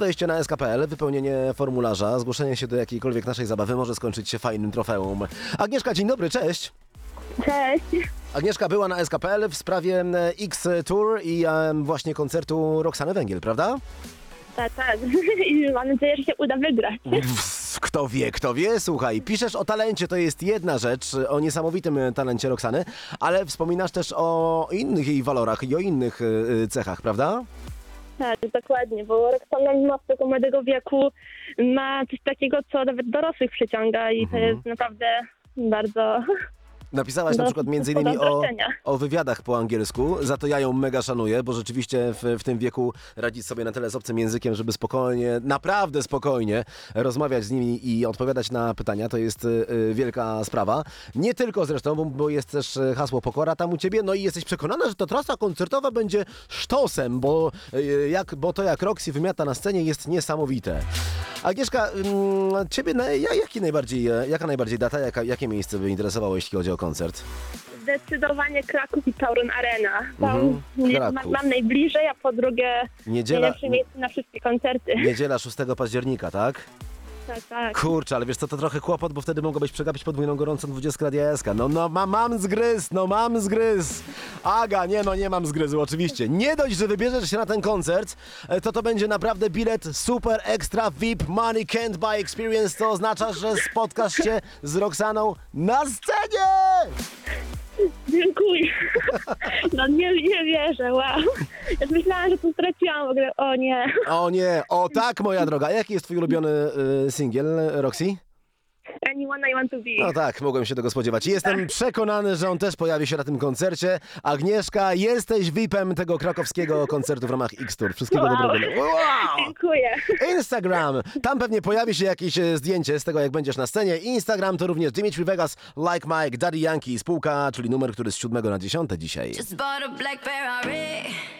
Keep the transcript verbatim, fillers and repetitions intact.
wejście na S K kropka P L, wypełnienie formularza, zgłoszenie się do jakiejkolwiek naszej zabawy może skończyć się fajnym trofeum. Agnieszka, dzień dobry, cześć. Cześć. Agnieszka była na S K kropka P L w sprawie e, X Tour i e, właśnie koncertu Roxany Węgiel, prawda? Tak, tak. I mam nadzieję, że się uda wygrać. Pff, Kto wie, kto wie, słuchaj, piszesz o talencie, to jest jedna rzecz, o niesamowitym talencie Roxany, ale wspominasz też o innych jej walorach i o innych e, cechach, prawda? Tak, dokładnie, bo Roxana mimo tego młodego wieku ma coś takiego, co nawet dorosłych przyciąga i to jest naprawdę bardzo... Napisałaś na do- przykład między do innymi o, zazdroszczenia. o wywiadach po angielsku, za to ja ją mega szanuję, bo rzeczywiście w, w tym wieku radzić sobie na tyle z obcym językiem, żeby spokojnie, naprawdę spokojnie rozmawiać z nimi i odpowiadać na pytania, to jest y, y, wielka sprawa. Nie tylko zresztą, bo, bo jest też y, hasło Pokora tam u ciebie, no i jesteś przekonana, że ta trasa koncertowa będzie sztosem, bo, y, jak, bo to jak Roxy wymiata na scenie jest niesamowite. Agnieszka, ym, ciebie na, ja- jaki najbardziej, e, jaka najbardziej data, jaka, jakie miejsce by interesowało, jeśli chodzi o koncert? Zdecydowanie Kraków i Tauron Arena. Tam Mhm, nie- Kraków. mam, mam najbliżej, a po drugie Niedziela, najlepsze miejsce na wszystkie koncerty. niedziela szóstego października, tak? Tak, tak. Kurczę, ale wiesz co, to trochę kłopot, bo wtedy mogłabyś przegapić podwójną gorącą dwudziestkę Radia S K. No, no, ma, mam zgryz, no mam zgryz. Aga, nie no, nie mam zgryzu, oczywiście. Nie dość, że wybierzesz się na ten koncert, e, to to będzie naprawdę bilet super extra V I P Money Can't Buy Experience, co oznacza, że spotkasz się z Roxaną na scenie! Dziękuję. No nie, nie wierzę, wow. Ja myślałam, że tu straciłam w ogóle, o nie. O nie, o tak, moja droga. A jaki jest twój ulubiony y, singiel, Roxy? Anyone I want to be. No tak, mogłem się tego spodziewać. Jestem przekonany, że on też pojawi się na tym koncercie. Agnieszka, jesteś V I P-em tego krakowskiego koncertu w ramach X-Tour. Wszystkiego Wow. dobrego. Wow! Dziękuję. Instagram. Tam pewnie pojawi się jakieś e, zdjęcie z tego, jak będziesz na scenie. Instagram to również Dimitri Vegas, Like Mike, Daddy Yankee, spółka, czyli numer, który z siódmego na dziesiąte dzisiaj. Just bought a black Ferrari.